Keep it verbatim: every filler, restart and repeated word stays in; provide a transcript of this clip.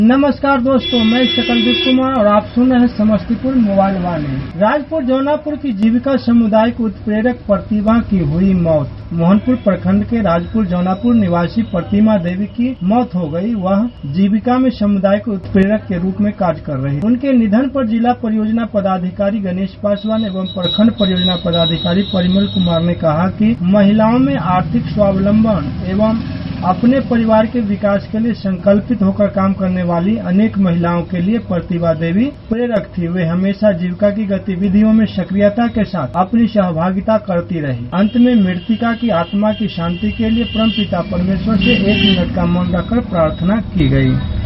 नमस्कार दोस्तों, मैं सकलदीप कुमार और आप सुन रहे हैं समस्तीपुर मोबाइल वाणी। राजपुर जौनापुर की जीविका सामुदायिक उत्प्रेरक प्रतिभा की हुई मौत। मोहनपुर प्रखंड के राजपुर जौनापुर निवासी प्रतिमा देवी की मौत हो गई। वह जीविका में सामुदायिक उत्प्रेरक के रूप में कार्य कर रही। उनके निधन पर जिला परियोजना पदाधिकारी गणेश पासवान एवं प्रखंड परियोजना पदाधिकारी परिमल कुमार ने कहा कि महिलाओं में आर्थिक स्वावलंबन एवं अपने परिवार के विकास के लिए संकल्पित होकर काम करने वाली अनेक महिलाओं के लिए प्रतिभा देवी प्रेरक थी। वे हमेशा जीविका की गतिविधियों में सक्रियता के साथ अपनी सहभागिता करती रही। अंत में मृतका की आत्मा की शांति के लिए परमपिता परमेश्वर से एक मिनट का मौन रखकर प्रार्थना की गई।